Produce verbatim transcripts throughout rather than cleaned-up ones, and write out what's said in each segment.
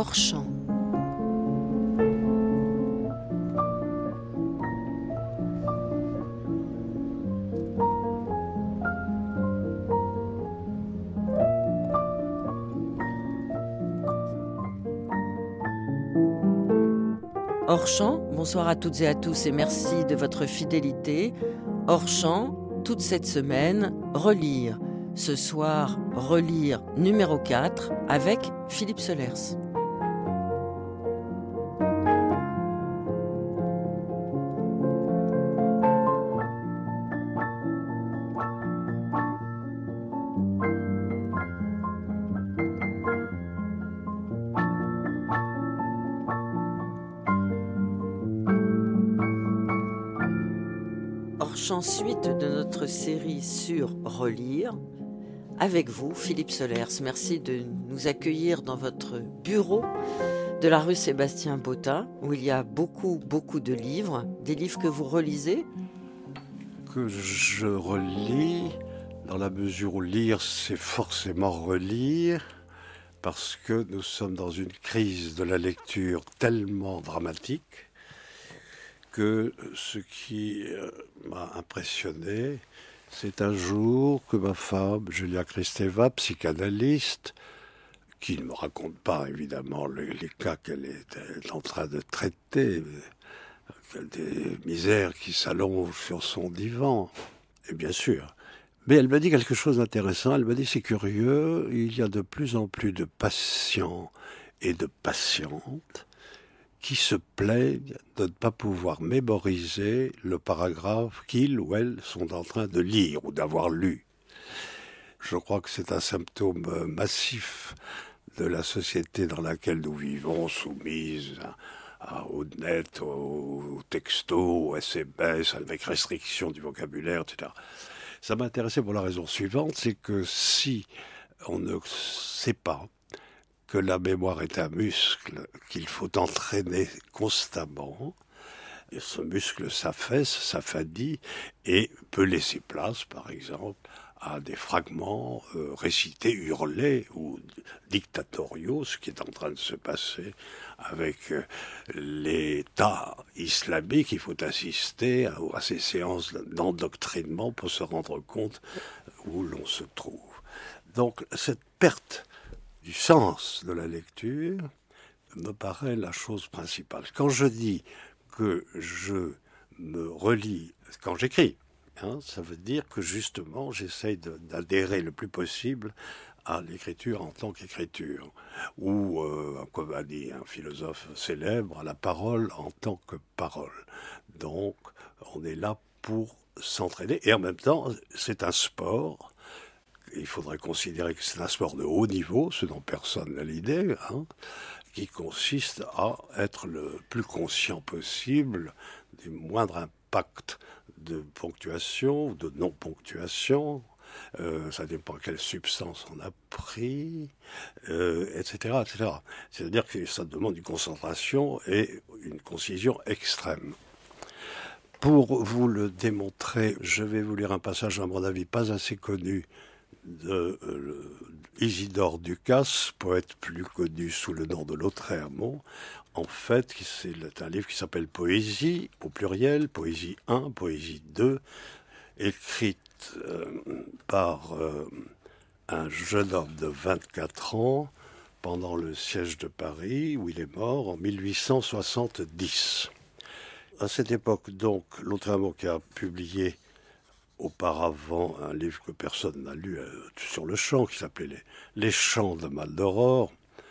hors champ. Hors champ, bonsoir à toutes et à tous et merci de votre fidélité. Hors champ, toute cette semaine, relire. Ce soir, relire numéro quatre avec Philippe Solers. Hors-champ suite de notre série sur relire. Avec vous, Philippe Solers, merci de nous accueillir dans votre bureau de la rue Sébastien Botta, où il y a beaucoup, beaucoup de livres, des livres que vous relisez. Que je relis, dans la mesure où lire, c'est forcément relire, parce que nous sommes dans une crise de la lecture tellement dramatique que ce qui m'a impressionné, c'est un jour que ma femme, Julia Kristeva, psychanalyste, qui ne me raconte pas évidemment les, les cas qu'elle est en train de traiter, des misères qui s'allongent sur son divan, et bien sûr. Mais elle m'a dit quelque chose d'intéressant, elle m'a dit c'est curieux, il y a de plus en plus de patients et de patientes qui se plaignent de ne pas pouvoir mémoriser le paragraphe qu'ils ou elles sont en train de lire ou d'avoir lu. Je crois que c'est un symptôme massif de la société dans laquelle nous vivons, soumise à, à, au net, aux, aux textos, aux S M S, avec restriction du vocabulaire, et cetera. Ça m'intéressait pour la raison suivante, c'est que si on ne sait pas que la mémoire est un muscle qu'il faut entraîner constamment, et ce muscle s'affaisse, s'affadit et peut laisser place, par exemple, à des fragments euh, récités, hurlés ou dictatoriaux, ce qui est en train de se passer avec euh, l'État islamique. Il faut assister à, à ces séances d'endoctrinement pour se rendre compte où l'on se trouve. Donc cette perte du sens de la lecture me paraît la chose principale. Quand je dis que je me relis, quand j'écris, hein, ça veut dire que justement j'essaye de, d'adhérer le plus possible à l'écriture en tant qu'écriture, ou, euh, comme a dit un philosophe célèbre, à la parole en tant que parole. Donc on est là pour s'entraîner, et en même temps c'est un sport. Il faudrait considérer que c'est un sport de haut niveau, ce dont personne n'a l'idée, hein, qui consiste à être le plus conscient possible des moindres impacts de ponctuation ou de non-ponctuation. Euh, ça dépend quelle substance on a pris, euh, et cetera, et cetera. C'est-à-dire que ça demande une concentration et une concision extrême. Pour vous le démontrer, je vais vous lire un passage, à mon avis, pas assez connu, de euh, Isidore Ducasse, poète plus connu sous le nom de Lautréamont. En fait, c'est un livre qui s'appelle Poésie, au pluriel, Poésie un, Poésie deux, écrite euh, par euh, un jeune homme de vingt-quatre ans pendant le siège de Paris, où il est mort en mille huit cent soixante-dix. À cette époque, donc, Lautréamont qui a publié auparavant un livre que personne n'a lu euh, sur le chant, qui s'appelait Les, Les Chants de Maldoror,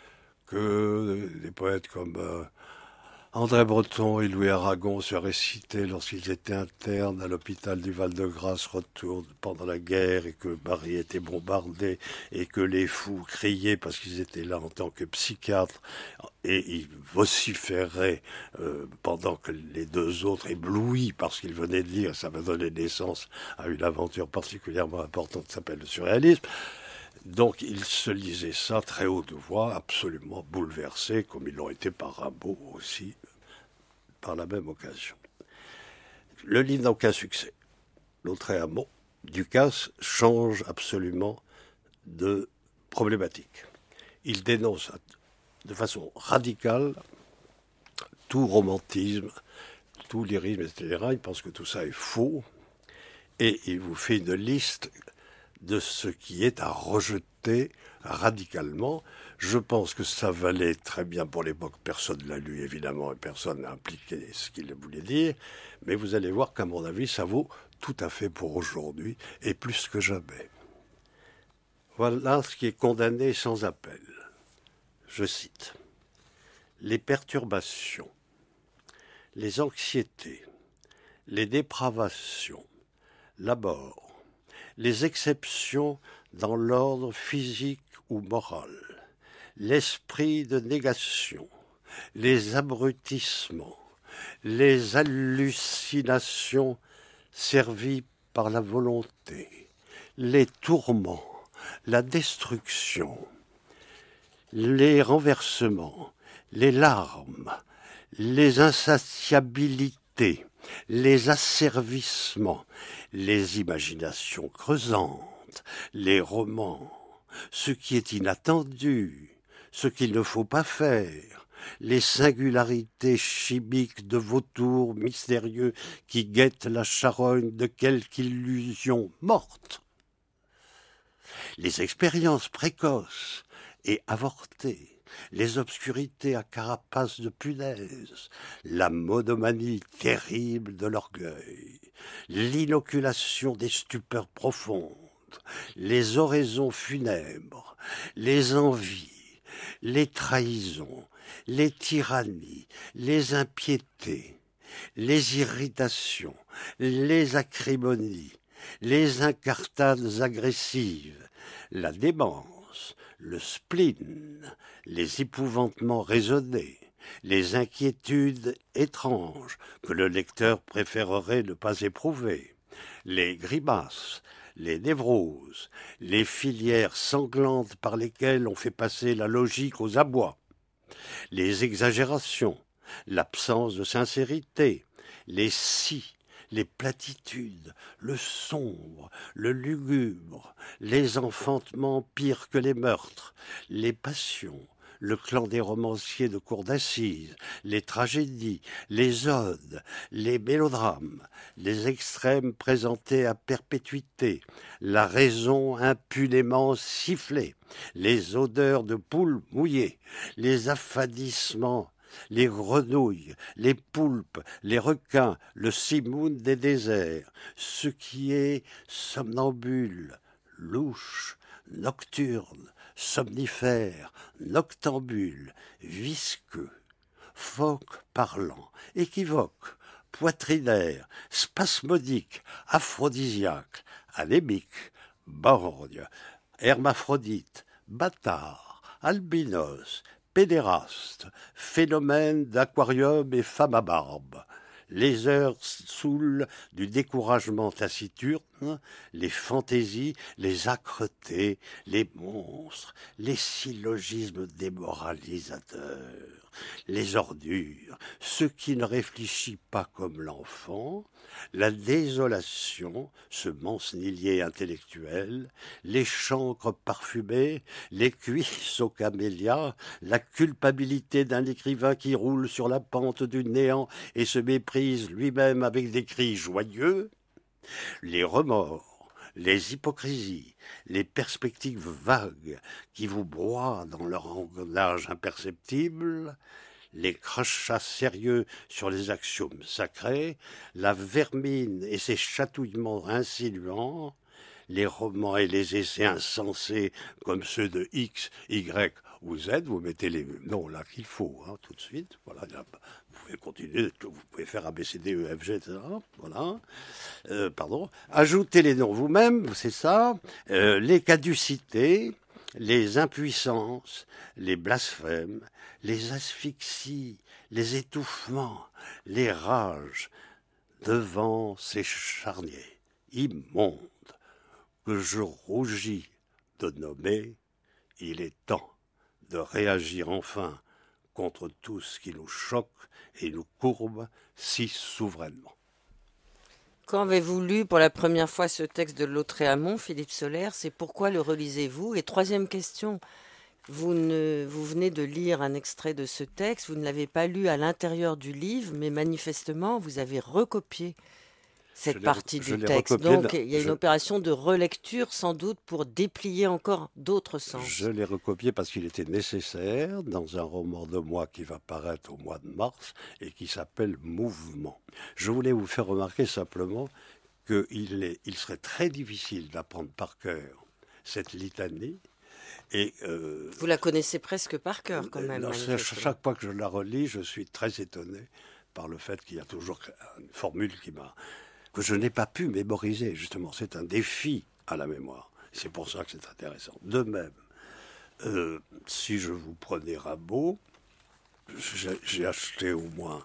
que des poètes comme euh, André Breton et Louis Aragon se récitaient lorsqu'ils étaient internes à l'hôpital du Val-de-Grâce, retour pendant la guerre, et que Paris était bombardé, et que les fous criaient parce qu'ils étaient là en tant que psychiatres, et ils vociféraient euh, pendant que les deux autres, éblouis parce qu'ils venaient de lire, ça va donner naissance à une aventure particulièrement importante qui s'appelle le surréalisme. Donc ils se lisaient ça très haut de voix, absolument bouleversés, comme ils l'ont été par Rimbaud aussi, par la même occasion. Le livre n'a aucun succès. Lautréamont, Ducasse change absolument de problématique. Il dénonce de façon radicale tout romantisme, tout lyrisme, et cetera. Il pense que tout ça est faux et il vous fait une liste de ce qui est à rejeter radicalement. Je pense que ça valait très bien pour l'époque. Personne ne l'a lu, évidemment, et personne n'a impliqué ce qu'il voulait dire. Mais vous allez voir qu'à mon avis, ça vaut tout à fait pour aujourd'hui, et plus que jamais. Voilà ce qui est condamné sans appel. Je cite. Les perturbations, les anxiétés, les dépravations, l'abord, les exceptions dans l'ordre physique ou moral, l'esprit de négation, les abrutissements, les hallucinations servies par la volonté, les tourments, la destruction, les renversements, les larmes, les insatiabilités, les asservissements, les imaginations creusantes, les romans, ce qui est inattendu, ce qu'il ne faut pas faire, les singularités chimiques de vautours mystérieux qui guettent la charogne de quelque illusion morte, les expériences précoces et avortées, les obscurités à carapace de punaise, la monomanie terrible de l'orgueil, l'inoculation des stupeurs profondes, les oraisons funèbres, les envies, les trahisons, les tyrannies, les impiétés, les irritations, les acrimonies, les incartades agressives, la démence, le spleen, les épouvantements raisonnés, les inquiétudes étranges que le lecteur préférerait ne pas éprouver, les grimaces, les névroses, les filières sanglantes par lesquelles on fait passer la logique aux abois, les exagérations, l'absence de sincérité, les si, les platitudes, le sombre, le lugubre, les enfantements pires que les meurtres, les passions, le clan des romanciers de cour d'assises, les tragédies, les odes, les mélodrames, les extrêmes présentés à perpétuité, la raison impunément sifflée, les odeurs de poules mouillées, les affadissements, les grenouilles, les poulpes, les requins, le simoun des déserts, ce qui est somnambule, louche, nocturne, somnifère, noctambule, visqueux, phoque parlant, équivoque, poitrinaire, spasmodique, aphrodisiaque, anémique, borgne, hermaphrodite, bâtard, albinos, pédéraste, phénomène d'aquarium et femme à barbe. Les heures saoules du découragement taciturne, les fantaisies, les âcretés, les monstres, les syllogismes démoralisateurs, les ordures, ce qui ne réfléchit pas comme l'enfant, la désolation, ce mancenillier intellectuel, les chancres parfumés, les cuisses aux camélias, la culpabilité d'un écrivain qui roule sur la pente du néant et se méprise lui-même avec des cris joyeux, les remords, les hypocrisies, les perspectives vagues qui vous broient dans leur engrenage imperceptible, les crachats sérieux sur les axiomes sacrés, la vermine et ses chatouillements insinuants, les romans et les essais insensés comme ceux de X, Y ou Z, vous mettez les noms là qu'il faut, hein, tout de suite, voilà, là, vous pouvez continuer, vous pouvez faire A, B, C, D, E, F, G, et cetera, voilà, euh, pardon, ajoutez les noms vous-même, c'est ça, euh, les caducités, les impuissances, les blasphèmes, les asphyxies, les étouffements, les rages, devant ces charniers immondes que je rougis de nommer, il est temps de réagir enfin contre tout ce qui nous choque et nous courbe si souverainement. Quand avez-vous lu pour la première fois ce texte de Lautréamont, Philippe Sollers, et pourquoi le relisez-vous? Et troisième question, Vous, ne, vous venez de lire un extrait de ce texte, vous ne l'avez pas lu à l'intérieur du livre, mais manifestement, vous avez recopié cette partie je du l'ai texte. recopié. Donc, il y a une je, opération de relecture, sans doute, pour déplier encore d'autres je sens. l'ai recopié parce qu'il était nécessaire dans un roman de moi qui va paraître au mois de mars et qui s'appelle Mouvement. Je voulais vous faire remarquer simplement qu'il est, il serait très difficile d'apprendre par cœur cette litanie. Et, euh, Vous la connaissez presque par cœur, quand même. non, chaque fois que je la relis, je suis très étonné par le fait qu'il y a toujours une formule qui m'a, que je n'ai pas pu mémoriser, justement. C'est un défi à la mémoire. C'est pour ça que c'est intéressant. De même, euh, si je vous prenais Rimbaud, j'ai, j'ai acheté au moins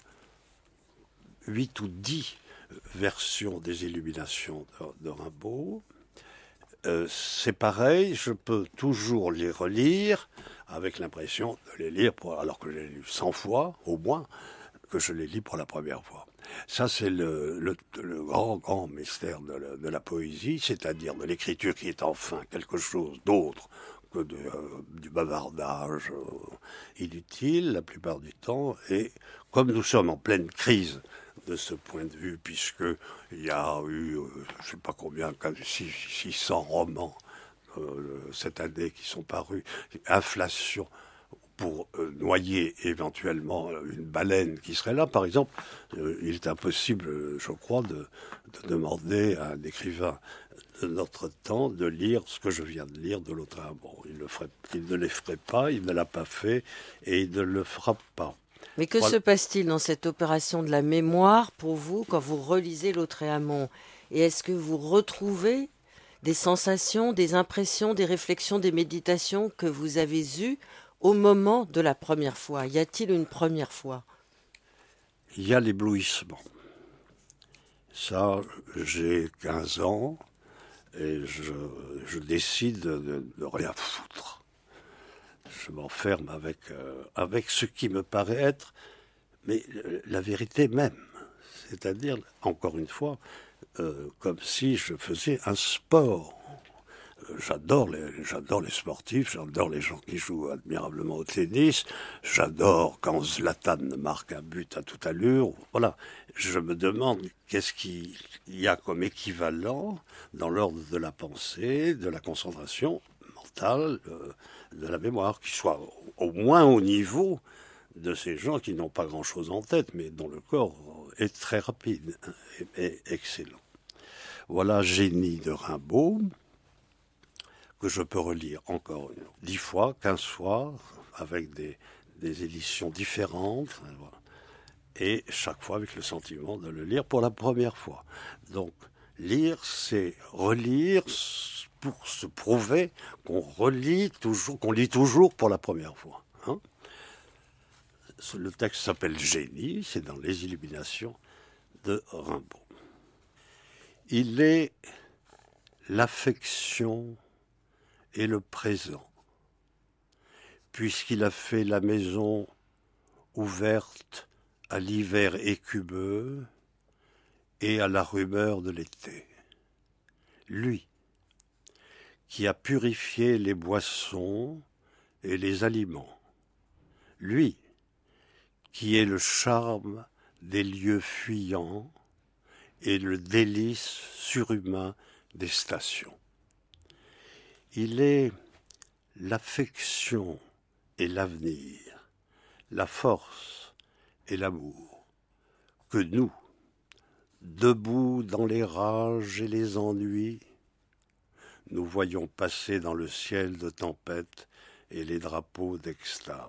huit ou dix versions des Illuminations de, de Rimbaud. Euh, c'est pareil, je peux toujours les relire avec l'impression de les lire, pour, alors que je les ai lus cent fois, au moins, que je les lis pour la première fois. Ça, c'est le, le, le grand, grand mystère de la, de la poésie, c'est-à-dire de l'écriture qui est enfin quelque chose d'autre que de, euh, du bavardage euh, inutile la plupart du temps. Et comme nous sommes en pleine crise de ce point de vue, puisqu'il y a eu, euh, je ne sais pas combien, six cents romans euh, cette année qui sont parus, inflation pour euh, noyer éventuellement une baleine qui serait là. Par exemple, euh, il est impossible, je crois, de, de demander à un écrivain de notre temps de lire ce que je viens de lire de l'autre. Bon, il, le ferait, il ne les ferait pas, il ne l'a pas fait et il ne le fera pas. Mais que voilà. Se passe-t-il dans cette opération de la mémoire pour vous quand vous relisez Lautréamont? Et est-ce que vous retrouvez des sensations, des impressions, des réflexions, des méditations que vous avez eues au moment de la première fois? Y a-t-il une première fois? Il y a l'éblouissement. Ça, j'ai quinze ans et je, je décide de, de rien foutre. Je m'enferme avec, euh, avec ce qui me paraît être, mais la vérité même. C'est-à-dire, encore une fois, euh, comme si je faisais un sport. J'adore les, j'adore les sportifs, j'adore les gens qui jouent admirablement au tennis, j'adore quand Zlatan marque un but à toute allure. Voilà, je me demande qu'est-ce qu'il y a comme équivalent dans l'ordre de la pensée, de la concentration mentale, euh, de la mémoire, qui soit au moins au niveau de ces gens qui n'ont pas grand-chose en tête, mais dont le corps est très rapide et, et excellent. Voilà Génie de Rimbaud, que je peux relire encore dix fois, quinze fois, avec des, des éditions différentes, et chaque fois avec le sentiment de le lire pour la première fois. Donc, lire, c'est relire pour se prouver qu'on relit toujours, qu'on lit toujours pour la première fois. Hein ? Le texte s'appelle Génie, c'est dans Les Illuminations de Rimbaud. Il est l'affection et le présent, puisqu'il a fait la maison ouverte à l'hiver écumeux et à la rumeur de l'été. Lui, qui a purifié les boissons et les aliments. Lui, qui est le charme des lieux fuyants et le délice surhumain des stations. Il est l'affection et l'avenir, la force et l'amour, que nous, debout dans les rages et les ennuis, nous voyons passer dans le ciel de tempête et les drapeaux d'extase.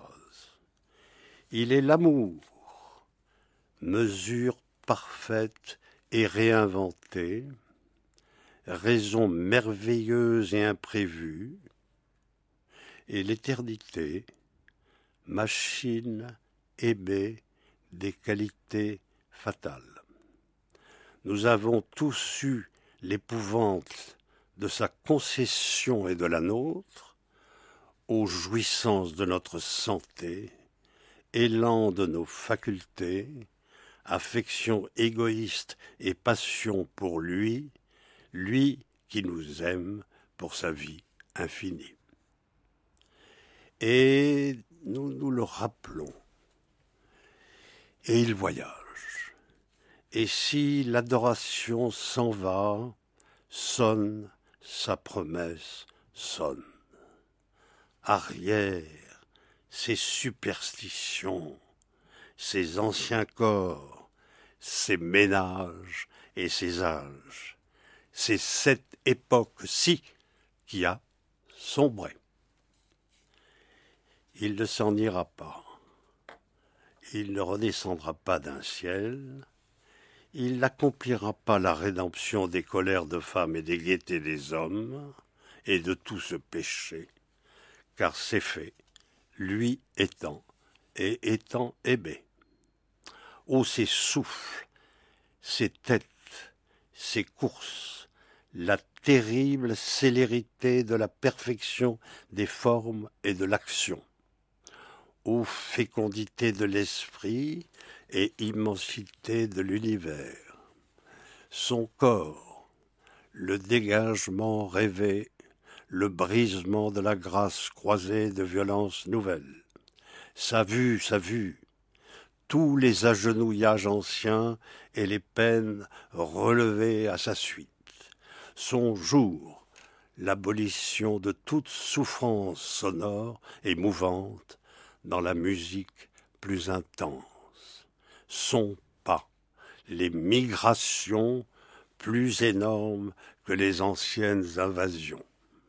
Il est l'amour, mesure parfaite et réinventée, raison merveilleuse et imprévue, et l'éternité, machine aimée des qualités fatales. Nous avons tous eu l'épouvante de sa concession et de la nôtre, aux jouissances de notre santé, élan de nos facultés, affection égoïste et passion pour lui, lui qui nous aime pour sa vie infinie. Et nous nous le rappelons. Et il voyage. Et si l'adoration s'en va, sonne, sa promesse sonne. Arrière, ses superstitions, ses anciens corps, ses ménages et ses âges. C'est cette époque-ci qui a sombré. Il ne s'en ira pas. Il ne redescendra pas d'un ciel. Il n'accomplira pas la rédemption des colères de femmes et des gaietés des hommes et de tout ce péché, car c'est fait, lui étant et étant aimé. Oh, ces souffles, ces têtes, ces courses, la terrible célérité de la perfection des formes et de l'action. Ô fécondité de l'esprit et immensité de l'univers. Son corps, le dégagement rêvé, le brisement de la grâce croisée de violences nouvelles. Sa vue, sa vue, tous les agenouillages anciens et les peines relevées à sa suite. Son jour, l'abolition de toute souffrance sonore et mouvante dans la musique plus intense. Son pas, les migrations plus énormes que les anciennes invasions.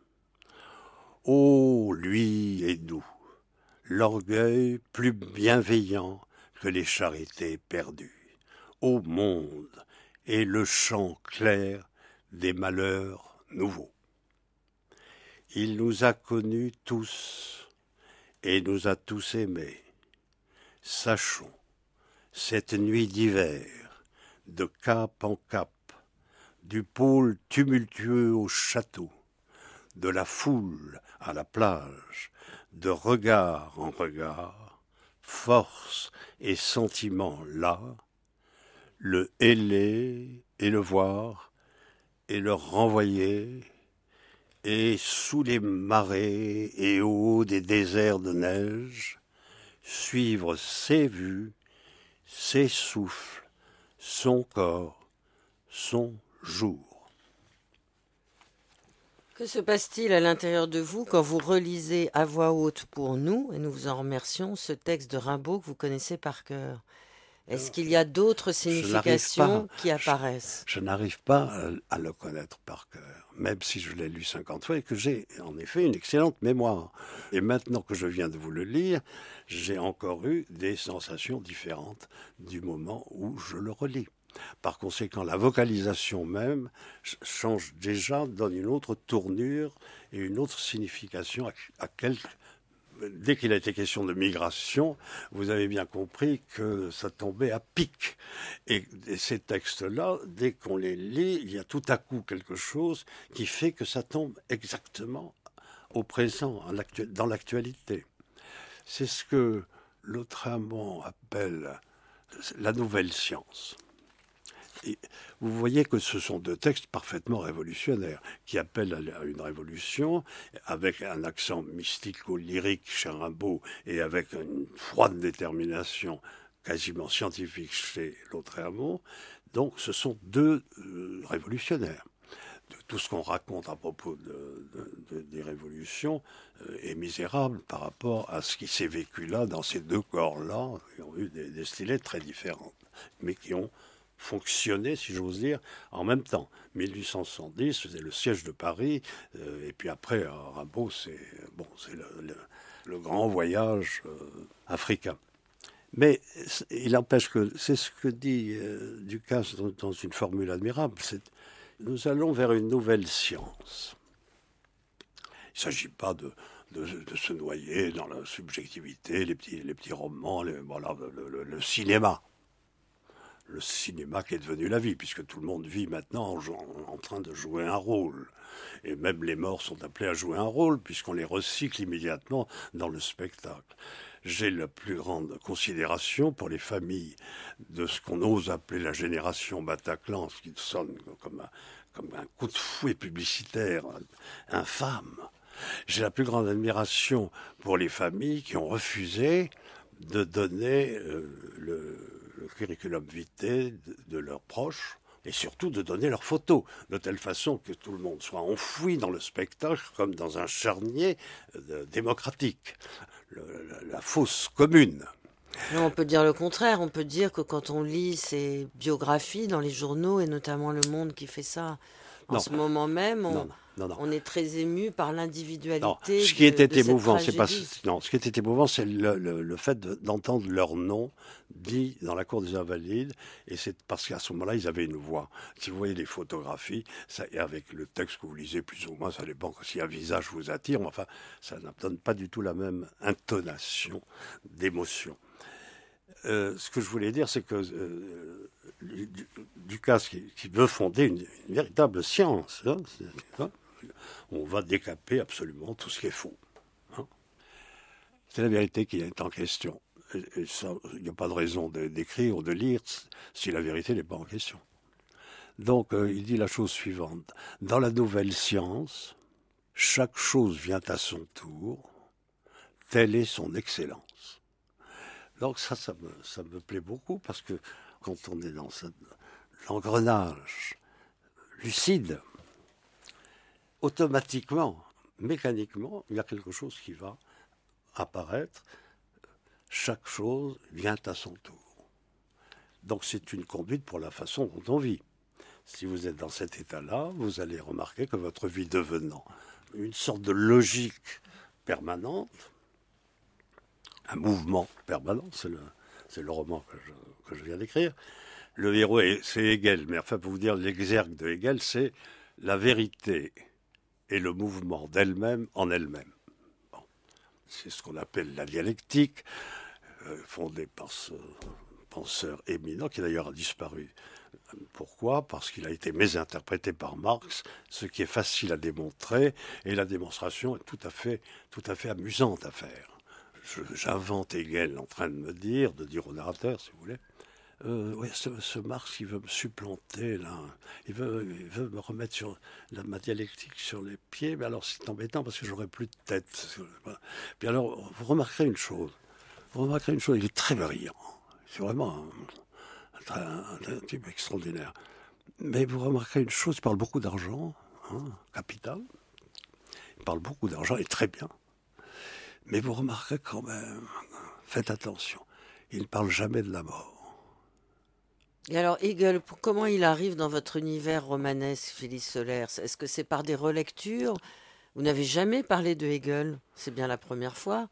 Ô lui et doux, l'orgueil plus bienveillant que les charités perdues. Ô monde et le chant clair des malheurs nouveaux. Il nous a connus tous et nous a tous aimés. Sachons, cette nuit d'hiver, de cap en cap, du pôle tumultueux au château, de la foule à la plage, de regard en regard, force et sentiment là, le héler et le voir, et le renvoyer, et sous les marées et au haut des déserts de neige, suivre ses vues, ses souffles, son corps, son jour. Que se passe-t-il à l'intérieur de vous quand vous relisez à voix haute pour nous, et nous vous en remercions, ce texte de Rimbaud que vous connaissez par cœur? Est-ce qu'il y a d'autres significations qui apparaissent? Je, je n'arrive pas à le connaître par cœur, même si je l'ai lu cinquante fois et que j'ai en effet une excellente mémoire. Et maintenant que je viens de vous le lire, j'ai encore eu des sensations différentes du moment où je le relis. Par conséquent, la vocalisation même change déjà, donne une autre tournure et une autre signification à, à quelque... Dès qu'il a été question de migration, vous avez bien compris que ça tombait à pic. Et, et ces textes-là, dès qu'on les lit, il y a tout à coup quelque chose qui fait que ça tombe exactement au présent, dans l'actualité. C'est ce que Lautréamont appelle la nouvelle science. Et vous voyez que ce sont deux textes parfaitement révolutionnaires, qui appellent à une révolution, avec un accent mystico-lyrique chez Rimbaud, et avec une froide détermination quasiment scientifique chez Lautréamont. Donc ce sont deux euh, révolutionnaires. De tout ce qu'on raconte à propos de, de, de, des révolutions euh, est misérable par rapport à ce qui s'est vécu là, dans ces deux corps-là, qui ont eu des destinés très différentes, mais qui ont fonctionner, si j'ose dire, en même temps. mille huit cent soixante-dix, c'était le siège de Paris, euh, et puis après, euh, Rimbaud, c'est bon, c'est le, le, le grand voyage euh, africain. Mais il empêche que, c'est ce que dit euh, Ducasse dans, dans une formule admirable, c'est nous allons vers une nouvelle science. Il ne s'agit pas de, de, de se noyer dans la subjectivité, les petits, les petits romans, les, voilà, le, le, le cinéma. Le cinéma qui est devenu la vie, puisque tout le monde vit maintenant en, en train de jouer un rôle. Et même les morts sont appelés à jouer un rôle, puisqu'on les recycle immédiatement dans le spectacle. J'ai la plus grande considération pour les familles de ce qu'on ose appeler la génération Bataclan, ce qui sonne comme un, comme un coup de fouet publicitaire infâme. J'ai la plus grande admiration pour les familles qui ont refusé de donner euh, le, le curriculum vitae de, de leurs proches et surtout de donner leurs photos, de telle façon que tout le monde soit enfoui dans le spectacle comme dans un charnier euh, démocratique, le, la, la fosse commune. Non, on peut dire le contraire, on peut dire que quand on lit ces biographies dans les journaux, et notamment Le Monde qui fait ça en non. ce moment même, on, non, non, non. on est très ému par l'individualité. Non, ce qui de, était de émouvant, c'est pas non, ce qui était émouvant, c'est le, le, le fait de, d'entendre leur nom dit dans la cour des Invalides, et c'est parce qu'à ce moment-là, ils avaient une voix. Si vous voyez les photographies, ça, et avec le texte que vous lisez plus ou moins, ça dépend si un visage vous attire, mais enfin, ça ne donne pas du tout la même intonation d'émotion. Euh, ce que je voulais dire, c'est que euh, Ducasse, qui, qui veut fonder une, une véritable science, hein, hein, on va décaper absolument tout ce qui est faux. Hein. C'est la vérité qui est en question. Et, et ça, il n'y a pas de raison de, d'écrire ou de lire si la vérité n'est pas en question. Donc, euh, il dit la chose suivante. Dans la nouvelle science, chaque chose vient à son tour. Telle est son excellence. Donc ça, ça me, ça me plaît beaucoup parce que quand on est dans ce, l'engrenage lucide, automatiquement, mécaniquement, il y a quelque chose qui va apparaître. Chaque chose vient à son tour. Donc c'est une conduite pour la façon dont on vit. Si vous êtes dans cet état-là, vous allez remarquer que votre vie devenant une sorte de logique permanente, un mouvement permanent, c'est le, c'est le roman que je, que je viens d'écrire. Le héros, est, c'est Hegel, mais enfin, pour vous dire, l'exergue de Hegel, c'est la vérité et le mouvement d'elle-même en elle-même. Bon. C'est ce qu'on appelle la dialectique, euh, fondée par ce penseur éminent, qui d'ailleurs a disparu. Pourquoi ? Parce qu'il a été mésinterprété par Marx, ce qui est facile à démontrer, et la démonstration est tout à fait, tout à fait amusante à faire. Je, j'invente Hegel en train de me dire, de dire au narrateur, si vous voulez, euh, ouais, ce, ce Marx, il veut me supplanter, là. Il veut, il veut me remettre sur la, ma dialectique sur les pieds, mais alors c'est embêtant parce que j'aurai plus de tête. Puis alors, vous remarquerez une chose, vous remarquerez une chose, il est très brillant. C'est vraiment un, un, un, un type extraordinaire. Mais vous remarquerez une chose, il parle beaucoup d'argent, hein, capital. Il parle beaucoup d'argent, et très bien. Mais vous remarquerez quand même, faites attention, il ne parle jamais de la mort. Et alors, Hegel, comment il arrive dans votre univers romanesque, Philippe Solers ? Est-ce que c'est par des relectures ? Vous n'avez jamais parlé de Hegel, c'est bien la première fois.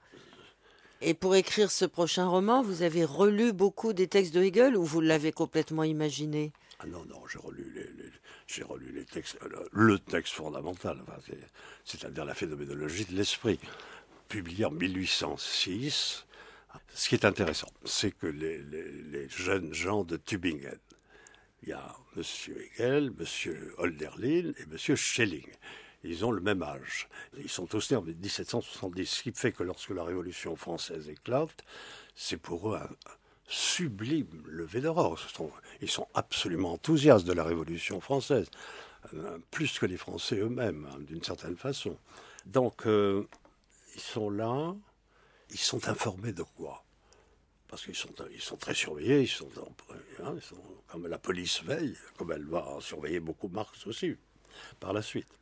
Et pour écrire ce prochain roman, vous avez relu beaucoup des textes de Hegel ou vous l'avez complètement imaginé ? Ah non, non, j'ai relu les, les, j'ai relu les textes, le, le texte fondamental, enfin, c'est, c'est-à-dire la phénoménologie de l'esprit, publié en mille huit cent six. Ce qui est intéressant, c'est que les, les, les jeunes gens de Tübingen, il y a M. Hegel, M. Hölderlin et M. Schelling. Ils ont le même âge. Ils sont tous nés en dix-sept cent soixante-dix, ce qui fait que lorsque la Révolution française éclate, c'est pour eux un sublime lever d'aurore. Ils sont absolument enthousiastes de la Révolution française, plus que les Français eux-mêmes, hein, d'une certaine façon. Donc, euh, ils sont là, ils sont informés de quoi ? Parce qu'ils sont, ils sont très surveillés, ils sont, hein, ils sont, comme la police veille, comme elle va surveiller beaucoup Marx aussi, par la suite.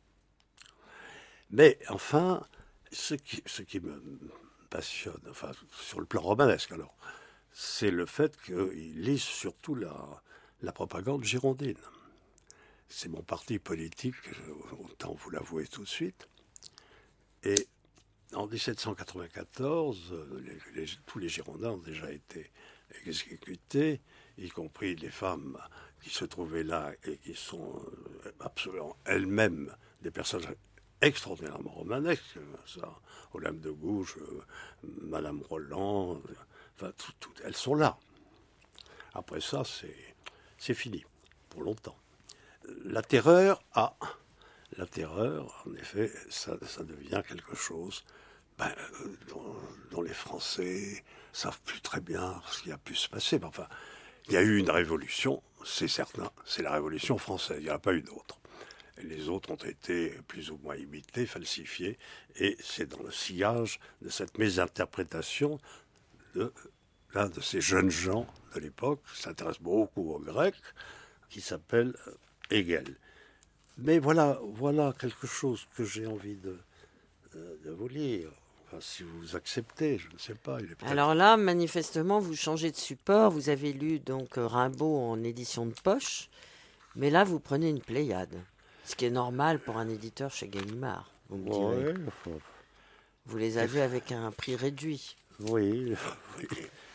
Mais enfin, ce qui, ce qui me passionne, enfin, sur le plan romanesque alors, c'est le fait qu'ils lisent surtout la, la propagande girondine. C'est mon parti politique, autant vous l'avouer tout de suite. Et en dix-sept cent quatre-vingt-quatorze, les, les, tous les Girondins ont déjà été exécutés, y compris les femmes qui se trouvaient là et qui sont absolument elles-mêmes des personnages extraordinairement romanesques. Ça, Olympe de Gouges, Madame Roland, enfin, tout, tout, elles sont là. Après ça, c'est, c'est fini, pour longtemps. La terreur, ah, la terreur, en effet, ça, ça devient quelque chose ben, dont, dont les Français savent plus très bien ce qui a pu se passer. Mais enfin, il y a eu une révolution, c'est certain, c'est la Révolution française, il n'y en a pas eu d'autre. Et les autres ont été plus ou moins imités, falsifiés. Et c'est dans le sillage de cette mésinterprétation de l'un de ces jeunes gens de l'époque, qui s'intéresse beaucoup aux Grecs, qui s'appelle Hegel. Mais voilà, voilà quelque chose que j'ai envie de, de, de vous lire. Enfin, si vous acceptez, je ne sais pas. Il est peut-être... Alors là, manifestement, vous changez de support. Vous avez lu donc Rimbaud en édition de poche. Mais là, vous prenez une Pléiade. Ce qui est normal pour un éditeur chez Gallimard. Vous me direz. Ouais, enfin, Vous les avez avec un prix réduit. oui, oui.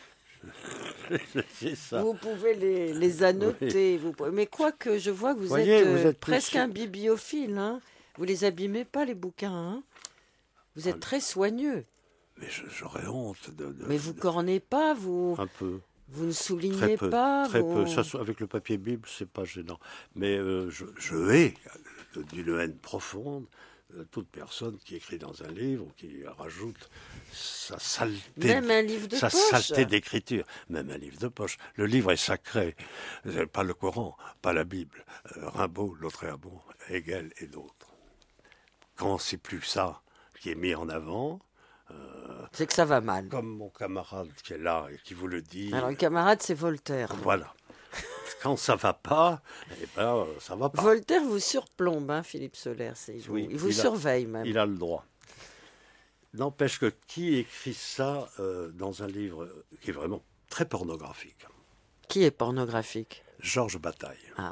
C'est ça. Vous pouvez les, les annoter. Vous pouvez... Mais quoique, je vois que vous, Voyez, êtes, vous euh, êtes presque plus- un bibliophile. Hein. Vous les abîmez pas, les bouquins. Hein. Vous êtes Ah, très soigneux. Mais je- j'aurais honte de, de- Mais vous de- cornez pas, vous, un peu, vous ne très soulignez peu, pas. très vous... peu. Ça, soit avec le papier Bible, c'est pas gênant. Mais euh, je, je hais euh, d'une haine profonde euh, toute personne qui écrit dans un livre ou qui rajoute sa saleté, Même un livre de sa poche. saleté d'écriture, même un livre de poche. Le livre est sacré, Euh, pas le Coran, pas la Bible. Euh, Rimbaud, Lautréamont, Hegel et d'autres. Quand c'est plus ça qui est mis en avant, C'est que ça va mal. comme mon camarade qui est là et qui vous le dit, Alors, le camarade, c'est Voltaire. voilà. Quand ça va pas, eh ben, euh, ça va pas. Voltaire vous surplombe, hein, Philippe Soler. C'est- Il vous, Oui, il vous il a- surveille même. Il a le droit. N'empêche que qui écrit ça euh, dans un livre qui est vraiment très pornographique? Qui est pornographique? Georges Bataille. Ah.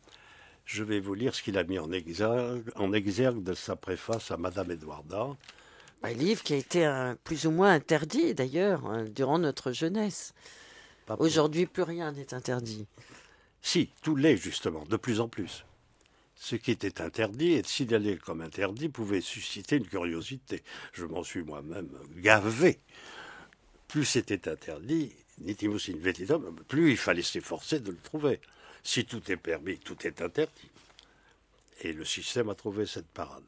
Je vais vous lire ce qu'il a mis en exergue, en exergue de sa préface à Madame Edwarda. Un livre qui a été un- plus ou moins interdit, d'ailleurs, hein, durant notre jeunesse. Pas pour- Aujourd'hui, plus rien n'est interdit. Si, tout l'est justement, de plus en plus. Ce qui était interdit et de signaler comme interdit pouvait susciter une curiosité. Je m'en suis moi-même gavé. Plus c'était interdit, nitimus in vetidum, plus il fallait s'efforcer de le trouver. Si tout est permis, tout est interdit. Et le système a trouvé cette parade.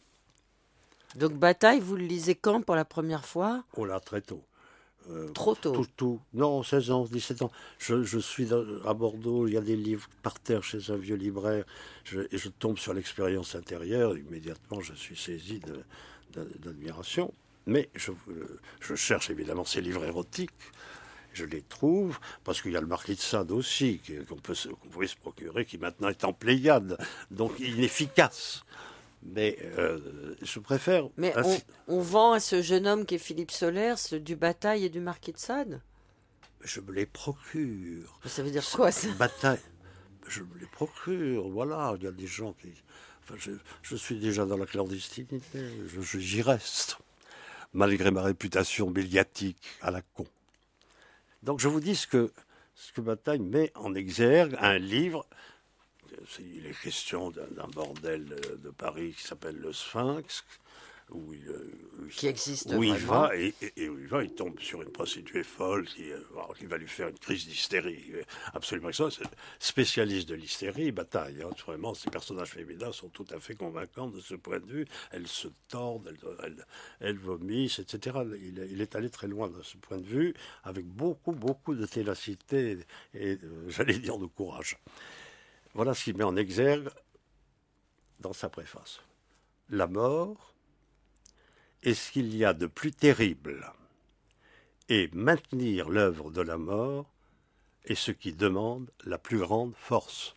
Donc, Bataille, vous le lisez quand pour la première fois? Oh là, très tôt. Euh, Trop tôt. Tout, tout. Non, seize ans, dix-sept ans. Je, je suis dans- à Bordeaux, il y a des livres par terre chez un vieux libraire, je, et je tombe sur l'expérience intérieure. Immédiatement, je suis saisi de- de- d'admiration. Mais je, euh, je cherche évidemment ces livres érotiques. Je les trouve, parce qu'il y a le Marquis de Sade aussi, qui- qu'on peut, se- qu'on pouvait se procurer, qui maintenant est en Pléiade, donc inefficace. Mais euh, je préfère... Mais ainsi- on, on vend à ce jeune homme qui est Philippe Solers du Bataille et du Marquis de Sade? Je me les procure. Ça veut dire quoi, ça? Bataille. Je me les procure, voilà. Il y a des gens qui. Enfin, je, je suis déjà dans la clandestinité. Je, je- j'y reste, malgré ma réputation médiatique à la con. Donc, je vous dis ce que ce que Bataille met en exergue, un livre. C'est- Il est question d'un, d'un bordel de, de Paris qui s'appelle le Sphinx, où il, euh, où il- Qui existe où il vraiment. va et, et- et où il va, il tombe sur une prostituée folle qui, euh, alors, qui va lui faire une crise d'hystérie. euh, Absolument ça, c'est spécialiste de l'hystérie, Bataille. Hein, vraiment, ces personnages féminins sont tout à fait convaincants de ce point de vue. Elles se tordent, elles, elles, elles vomissent, et cetera. Il, est- il est allé très loin de ce point de vue, avec beaucoup, beaucoup de ténacité et, euh, j'allais dire, de courage. Voilà ce qu'il met en exergue dans sa préface. La mort est ce qu'il y a de plus terrible, et maintenir l'œuvre de la mort est ce qui demande la plus grande force.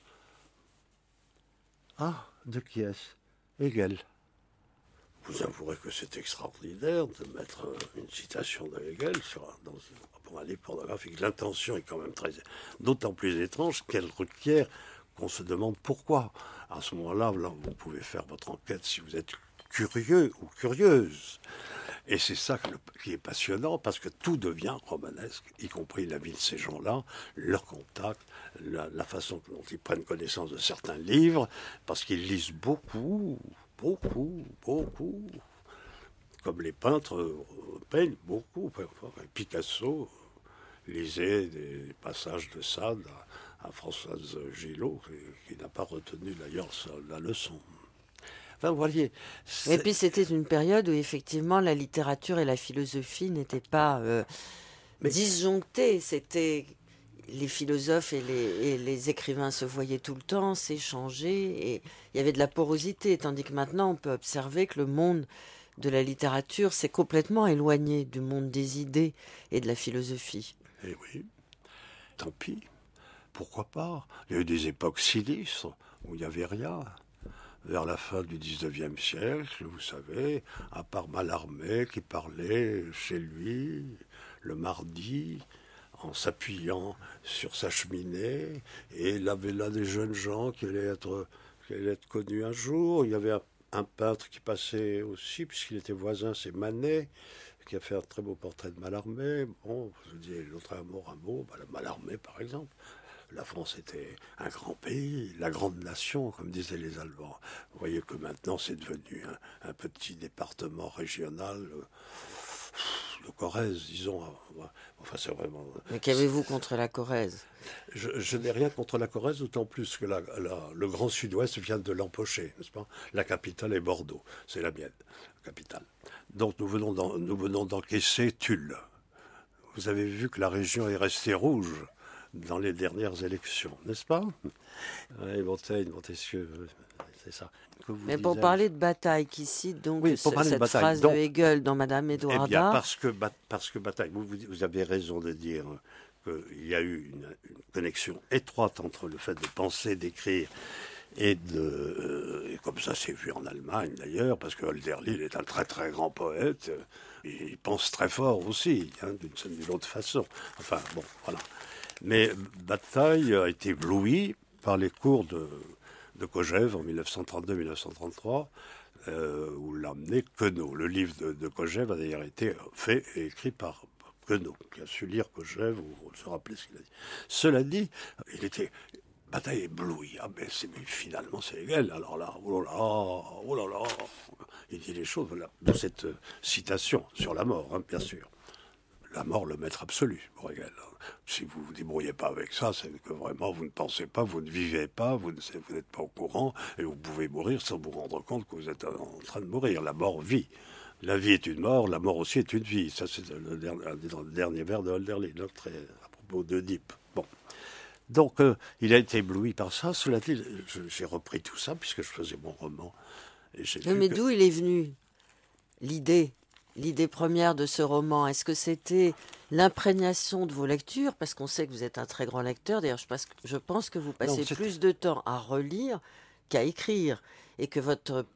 Ah, de qui est-ce? Hegel. Vous avouerez que c'est extraordinaire de mettre euh, une citation de Hegel sur un, dans, pour un livre pornographique. L'intention est quand même très, d'autant plus étrange qu'elle requiert qu'on se demande pourquoi. À ce moment-là, là, vous pouvez faire votre enquête si vous êtes curieux ou curieuse. Et c'est ça que le- qui est passionnant, parce que tout devient romanesque, y compris la vie de ces gens-là, leur contact, la, la façon dont ils prennent connaissance de certains livres, parce qu'ils lisent beaucoup, beaucoup, beaucoup. Comme les peintres euh, peignent beaucoup. Enfin, Picasso lisait des passages de Sade à, à Françoise Gillot, qui, qui n'a pas retenu d'ailleurs sa- la leçon. Enfin, vous voyez. Et c'est- puis c'était une période où effectivement la littérature et la philosophie n'étaient pas euh, Mais- disjonctées. C'était, les philosophes et les, et les écrivains se voyaient tout le temps, s'échangeaient, et il y avait de la porosité, tandis que maintenant on peut observer que le monde de la littérature s'est complètement éloigné du monde des idées et de la philosophie. Eh oui, tant pis, pourquoi pas. Il y a eu des époques sinistres où il n'y avait rien. Vers la fin du dix-neuvième siècle, vous savez, à part Mallarmé qui parlait chez lui le mardi en s'appuyant sur sa cheminée, et il avait là des jeunes gens qui allaient être, qui allaient être connus un jour. Il y avait un, un peintre qui passait aussi, puisqu'il était voisin, c'est Manet, qui a fait un très beau portrait de Mallarmé. Bon, je dis l'autre amour, un mot, bah, Mallarmé par exemple. La France était un grand pays, la grande nation, comme disaient les Allemands. Vous voyez que maintenant, c'est devenu un, un petit département régional, euh, le Corrèze, disons. Enfin, c'est vraiment... Mais qu'avez-vous contre la Corrèze ? Je, je n'ai rien contre la Corrèze, d'autant plus que la, la, le Grand Sud-Ouest vient de l'empocher, n'est-ce pas ? La capitale est Bordeaux, c'est la mienne, la capitale. Donc nous venons, d'en, nous venons d'encaisser Tulle. Vous avez vu que la région est restée rouge dans les dernières élections, n'est-ce pas ? Oui, Montaigne, Montesquieu, c'est ça. Mais pour parler de Bataille, qui cite donc oui, ce, cette de phrase donc, de Hegel dans Madame Édouarda. Eh bien, parce que, parce que Bataille, vous, vous avez raison de dire qu'il y a eu une, une connexion étroite entre le fait de penser, d'écrire, et de... Euh, et comme ça, c'est vu en Allemagne, d'ailleurs, parce que Hölderlin est un très, très grand poète. Il pense très fort aussi, hein, d'une, d'une autre façon. Enfin, bon, voilà. Mais Bataille a été ébloui par les cours de, de Kojève en dix-neuf cent trente-deux mille neuf cent trente-trois, euh, où l'a amené Queneau. Le livre de, de Kojève a d'ailleurs été fait et écrit par Queneau, qui a su lire Kojève ou se rappeler ce qu'il a dit. Cela dit, il était... Bataille ébloui. Ah, mais, c'est, mais finalement, c'est Hegel. Alors là, oh là là, oh là là. Il dit les choses, voilà, de cette euh, citation sur la mort, hein, bien sûr. La mort, le maître absolu, pour Hegel. Si vous ne vous débrouillez pas avec ça, c'est que vraiment vous ne pensez pas, vous ne vivez pas, vous, ne, vous n'êtes pas au courant, et vous pouvez mourir sans vous rendre compte que vous êtes en train de mourir. La mort vit. La vie est une mort, la mort aussi est une vie. Ça, c'est le dernier, le dernier vers de Hölderlin, très, à propos d'Oedipe. Bon. Donc, euh, il a été ébloui par ça. Cela dit, je, j'ai repris tout ça, puisque je faisais mon roman. Et j'ai oui, mais que... d'où il est venu l'idée L'idée première de ce roman, est-ce que c'était l'imprégnation de vos lectures ? Parce qu'on sait que vous êtes un très grand lecteur. D'ailleurs, je pense, je pense que vous passez non, plus de temps à relire qu'à écrire. Et que votre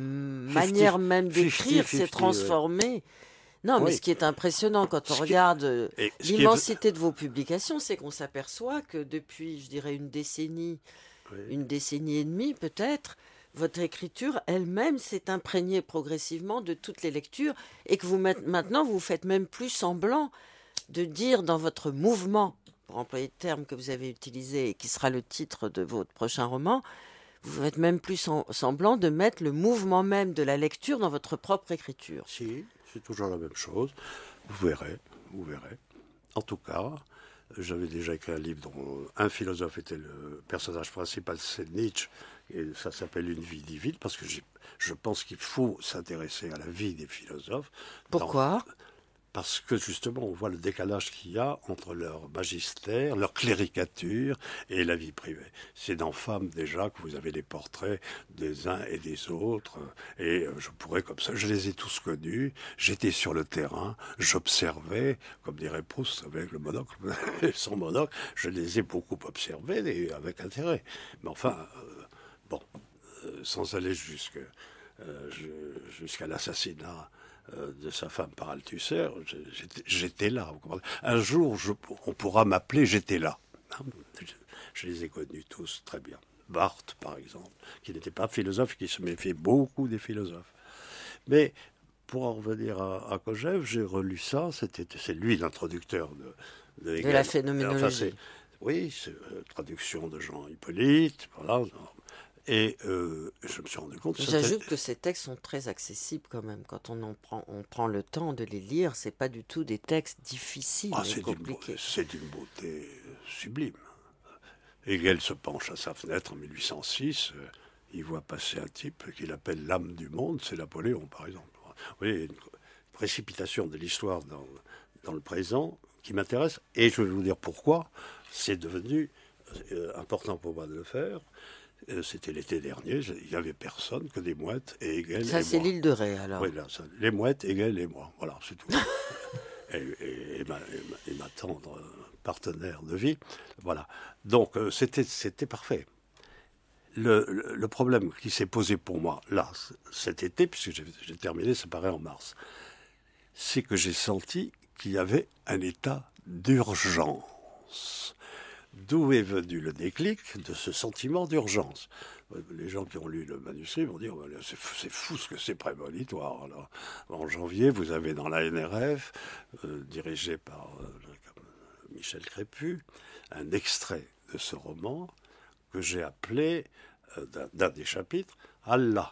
manière fifty, même d'écrire fifty, s'est transformée. Ouais. Non, oui. Mais ce qui est impressionnant quand on ce regarde qui... l'immensité est... de vos publications, c'est qu'on s'aperçoit que depuis, je dirais, une décennie, oui. une décennie et demie peut-être, votre écriture elle-même s'est imprégnée progressivement de toutes les lectures et que vous maintenant vous faites même plus semblant de dire dans votre mouvement, pour employer le terme que vous avez utilisé et qui sera le titre de votre prochain roman, vous faites même plus semblant de mettre le mouvement même de la lecture dans votre propre écriture. Si, c'est toujours la même chose. Vous verrez, vous verrez. En tout cas, j'avais déjà écrit un livre dont un philosophe était le personnage principal, c'est Nietzsche, et ça s'appelle Une vie divine, parce que je pense qu'il faut s'intéresser à la vie des philosophes. Pourquoi ? Dans, parce que justement, on voit le décalage qu'il y a entre leur magistère, leur cléricature et la vie privée. C'est dans Femmes déjà que vous avez les portraits des uns et des autres, et je pourrais comme ça, je les ai tous connus, j'étais sur le terrain, j'observais, comme dirait Proust avec le monocle, son monocle, je les ai beaucoup observés et avec intérêt. Mais enfin, euh, bon, euh, sans aller jusque, euh, jusqu'à l'assassinat de sa femme par Althusser, j'étais, j'étais là. Un jour, je, on pourra m'appeler J'étais là. Je, je les ai connus tous très bien. Barthes, par exemple, qui n'était pas philosophe, qui se méfiait beaucoup des philosophes. Mais pour en revenir à, à Kojève, j'ai relu ça. C'était, c'est lui l'introducteur de, de, de la phénoménologie. Enfin, c'est, oui, c'est une traduction de Jean Hippolyte, voilà. Et euh, je me suis rendu compte... J'ajoute que ces textes sont très accessibles quand même. Quand on, en prend, on prend le temps de les lire, ce n'est pas du tout des textes difficiles ah, et c'est compliqués. D'une, c'est d'une beauté sublime. Hegel se penche à sa fenêtre en mille huit cent six. Euh, il voit passer un type qu'il appelle l'âme du monde, c'est Napoléon par exemple. Vous voyez, une précipitation de l'histoire dans, dans le présent qui m'intéresse, et je vais vous dire pourquoi. C'est devenu euh, important pour moi de le faire. Euh, c'était l'été dernier, il n'y avait personne que des mouettes et Hegel et moi. Ça, c'est l'île de Ré, alors. Oui, là, ça, les mouettes, Hegel et moi, voilà, c'est tout. et, et, et, ma, et, ma, et ma tendre partenaire de vie, voilà. Donc, euh, c'était, c'était parfait. Le, le, le problème qui s'est posé pour moi, là, cet été, puisque j'ai, j'ai terminé, ça paraît en mars, c'est que j'ai senti qu'il y avait un état d'urgence. D'où est venu le déclic de ce sentiment d'urgence? Les gens qui ont lu le manuscrit vont dire c'est fou, c'est fou ce que c'est prémonitoire. Alors, en janvier, vous avez dans la N R F, euh, dirigé par euh, Michel Crépu, un extrait de ce roman que j'ai appelé, euh, d'un, d'un des chapitres, Allah.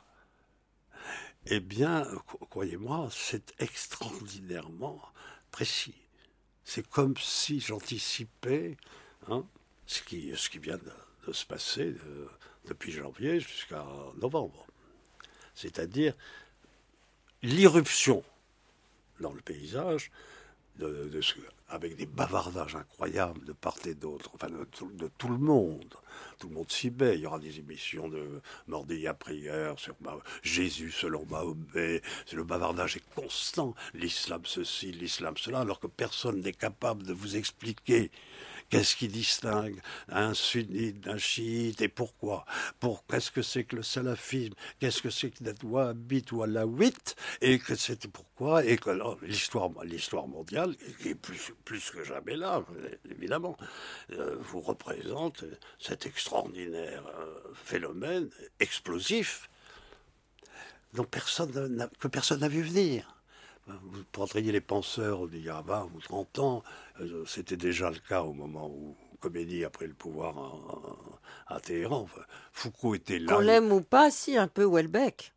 Eh bien, croyez-moi, c'est extraordinairement précis. C'est comme si j'anticipais hein, ce, qui, ce qui vient de, de se passer de, depuis janvier jusqu'à novembre. C'est-à-dire l'irruption dans le paysage, de, de, avec des bavardages incroyables de part et d'autre, enfin de, de, de tout le monde. Tout le monde s'y met. Il y aura des émissions de Mordilla Prière sur Ma... Jésus selon Mahomet. Le bavardage est constant. L'islam ceci, l'islam cela, alors que personne n'est capable de vous expliquer qu'est-ce qui distingue un sunnite d'un chiite et pourquoi. Pour, qu'est-ce que c'est que le salafisme? Qu'est-ce que c'est que d'être wahhabite ou alawite? Et que c'était pourquoi? Et que alors, l'histoire, l'histoire mondiale, qui est plus, plus que jamais là, évidemment, euh, vous représente cet extraordinaire euh, phénomène explosif dont personne n'a, que personne n'a vu venir. Vous prendriez les penseurs d'il y a vingt ou trente ans, euh, c'était déjà le cas au moment où Khomeini a pris le pouvoir à, à Téhéran. Enfin, Foucault était là. Qu'on l'aime ou pas, si, un peu Houellebecq.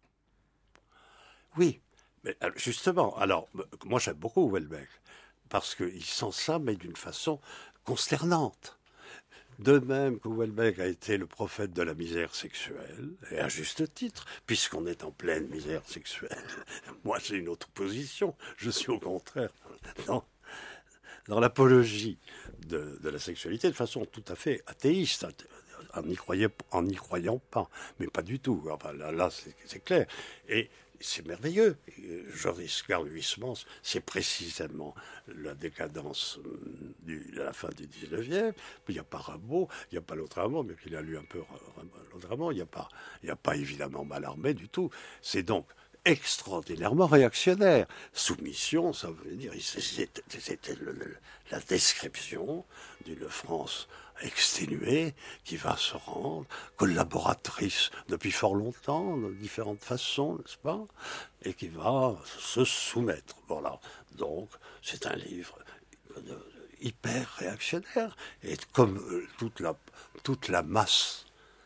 Oui, mais justement, alors, moi j'aime beaucoup Houellebecq, parce qu'il sent ça, mais d'une façon consternante. De même que Houellebecq a été le prophète de la misère sexuelle, et à juste titre, puisqu'on est en pleine misère sexuelle. Moi, j'ai une autre position. Je suis au contraire dans, dans l'apologie de, de la sexualité de façon tout à fait athéiste, en n'y croyant, en n'y croyant pas, mais pas du tout. Enfin, là, là c'est, c'est clair. Et c'est merveilleux. Joris Karl Huysmans, c'est précisément la décadence de la fin du dix-neuvième. Il n'y a pas Rimbaud, il n'y a pas l'autre Rimbaud, mais qu'il a lu un peu l'autre Rimbaud. Il n'y a pas, il n'y a pas évidemment Mallarmé du tout. C'est donc extraordinairement réactionnaire. Soumission, ça veut dire, c'était, c'était le, le, la description d'une France exténuée qui va se rendre collaboratrice depuis fort longtemps, de différentes façons, n'est-ce pas, et qui va se soumettre. Voilà. Donc, c'est un livre de, de, hyper réactionnaire, et comme toute la, toute la masse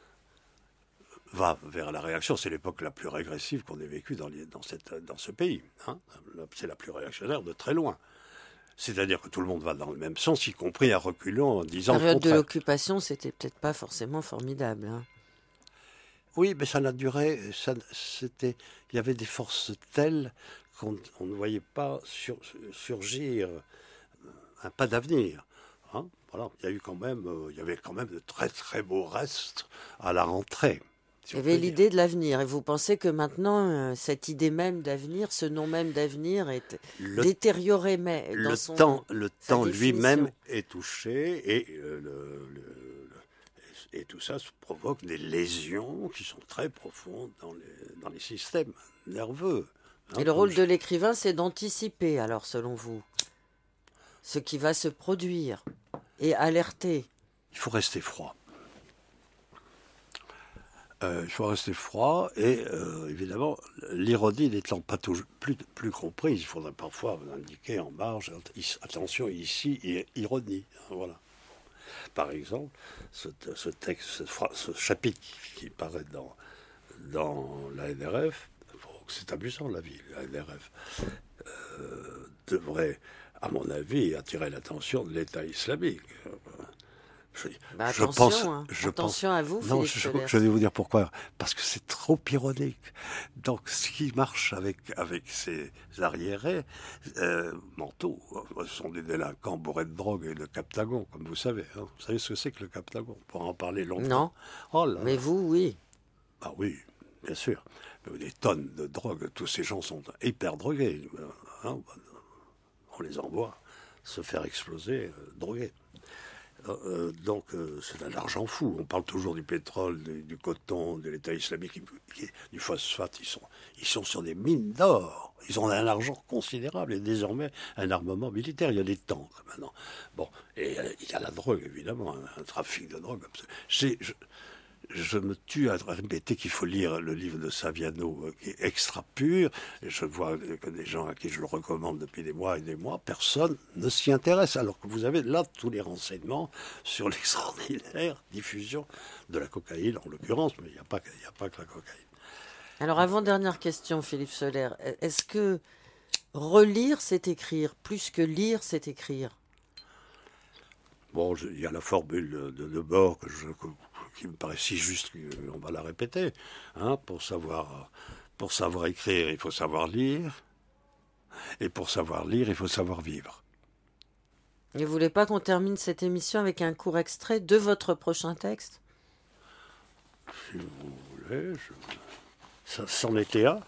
va vers la réaction, c'est l'époque la plus régressive qu'on ait vécue dans, les, dans, cette, dans ce pays. Hein. C'est la plus réactionnaire de très loin. C'est-à-dire que tout le monde va dans le même sens, y compris à reculons en disant... La période de l'occupation, c'était peut-être pas forcément formidable. Hein. Oui, mais ça n'a duré... Ça, c'était, il y avait des forces telles qu'on on ne voyait pas sur, surgir un pas d'avenir. Hein. Voilà, il y a eu quand même, il y avait quand même de très très beaux restes à la rentrée. Si il y avait l'idée de l'avenir. Et vous pensez que maintenant, euh, cette idée même d'avenir, ce nom même d'avenir est le, détérioré mais dans le son, temps, le temps définition. lui-même est touché et, euh, le, le, le, et tout ça provoque des lésions qui sont très profondes dans les, dans les systèmes nerveux. Hein, et le rôle je... de l'écrivain, c'est d'anticiper, alors selon vous, ce qui va se produire et alerter. Il faut rester froid. Euh, il faut rester froid et euh, évidemment l'ironie n'étant pas toujours, plus, plus comprise, il faudrait parfois indiquer en marge attention ici ironie. Voilà. Par exemple, ce, ce texte, ce, ce chapitre qui paraît dans, dans la N R F, c'est amusant la vie, la N R F, euh, devrait, à mon avis, attirer l'attention de l'État islamique. Je, bah, je attention, pense, hein. je attention pense, à vous, non, Philippe je, Solers. je vais vous dire pourquoi. Parce que c'est trop ironique. Donc, ce qui marche avec, avec ces arriérés, euh, mentaux, ce sont des délinquants bourrés de drogue et de captagon, comme vous savez. Hein. Vous savez ce que c'est que le captagon? On pourra en parler longtemps. Non, oh là mais là. vous, oui. Ah oui, bien sûr. Des tonnes de drogue, tous ces gens sont hyper drogués. Hein. On les envoie se faire exploser, euh, drogués. Euh, donc euh, c'est un argent fou. On parle toujours du pétrole, du, du coton, de l'État islamique, qui, du phosphate. Ils sont, ils sont sur des mines d'or. Ils ont un argent considérable et désormais un armement militaire. Il y a des tanks maintenant. Bon, et euh, il y a la drogue évidemment, un, un trafic de drogue. J'ai, je, je me tue à répéter qu'il faut lire le livre de Saviano, euh, qui est extra pur. Et je vois que des gens à qui je le recommande depuis des mois et des mois, personne ne s'y intéresse. Alors que vous avez là tous les renseignements sur l'extraordinaire diffusion de la cocaïne, en l'occurrence, mais il n'y a pas, il n'y a pas que la cocaïne. Alors, avant-dernière question, Philippe Solers. Est-ce que relire, c'est écrire, plus que lire, c'est écrire? Bon, il y a la formule de Debord que je... Que, qui me paraît si juste qu'on va la répéter. Hein, pour savoir, pour savoir écrire, il faut savoir lire. Et pour savoir lire, il faut savoir vivre. Et vous ne voulez pas qu'on termine cette émission avec un court extrait de votre prochain texte? Si vous voulez, je... ça c'en était un.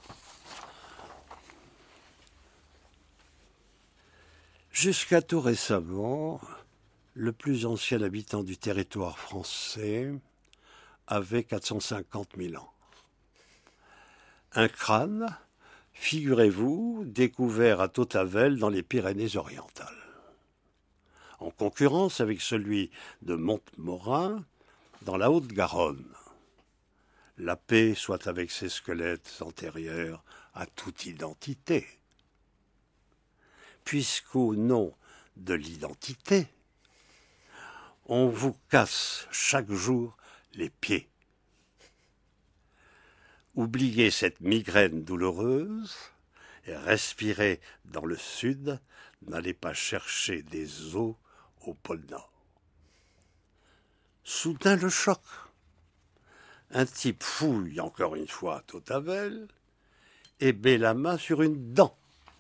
Jusqu'à tout récemment, le plus ancien habitant du territoire français avait quatre cent cinquante mille ans. Un crâne, figurez-vous, découvert à Tautavel dans les Pyrénées-Orientales. En concurrence avec celui de Montmorin dans la Haute-Garonne. La paix soit avec ces squelettes antérieurs à toute identité. Puisqu'au nom de l'identité, on vous casse chaque jour les pieds. Oubliez cette migraine douloureuse et respirez dans le sud, n'allez pas chercher des eaux au pôle Nord. Soudain le choc. Un type fouille encore une fois à Tautavel et met la main sur une dent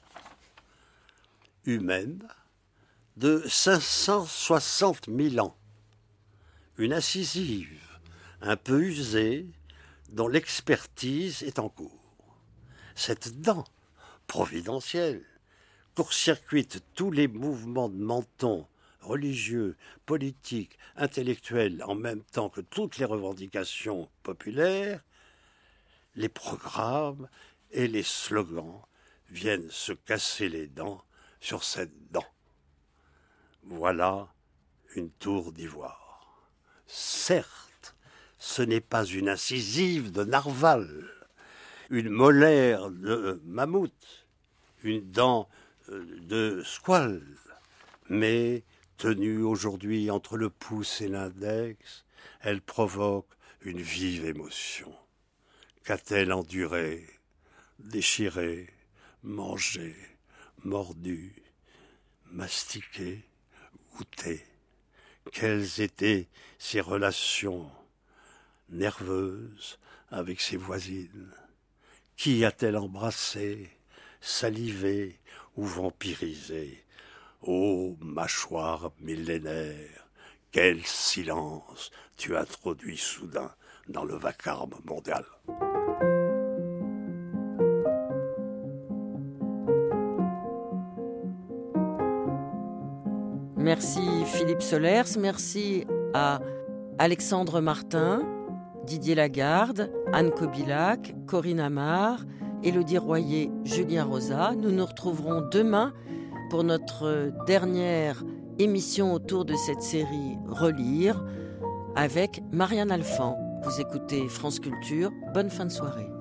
humaine de cinq cent soixante mille ans. Une incisive un peu usée, dont l'expertise est en cours. Cette dent providentielle court-circuite tous les mouvements de menton religieux, politiques, intellectuels, en même temps que toutes les revendications populaires. Les programmes et les slogans viennent se casser les dents sur cette dent. Voilà une tour d'ivoire. Certes, ce n'est pas une incisive de narval, une molaire de mammouth, une dent de squale, mais tenue aujourd'hui entre le pouce et l'index, elle provoque une vive émotion. Qu'a-t-elle enduré, déchiré, mangé, mordu, mastiqué, goûté? Quelles étaient ses relations nerveuses avec ses voisines? Qui a-t-elle embrassé, salivé ou vampirisé? Ô mâchoire millénaire, quel silence tu introduis soudain dans le vacarme mondial. Merci Philippe Solers, merci à Alexandre Martin, Didier Lagarde, Anne Kobilac, Corinne Amar, Élodie Royer, Julien Rosa. Nous nous retrouverons demain pour notre dernière émission autour de cette série Relire avec Marianne Alphand. Vous écoutez France Culture, bonne fin de soirée.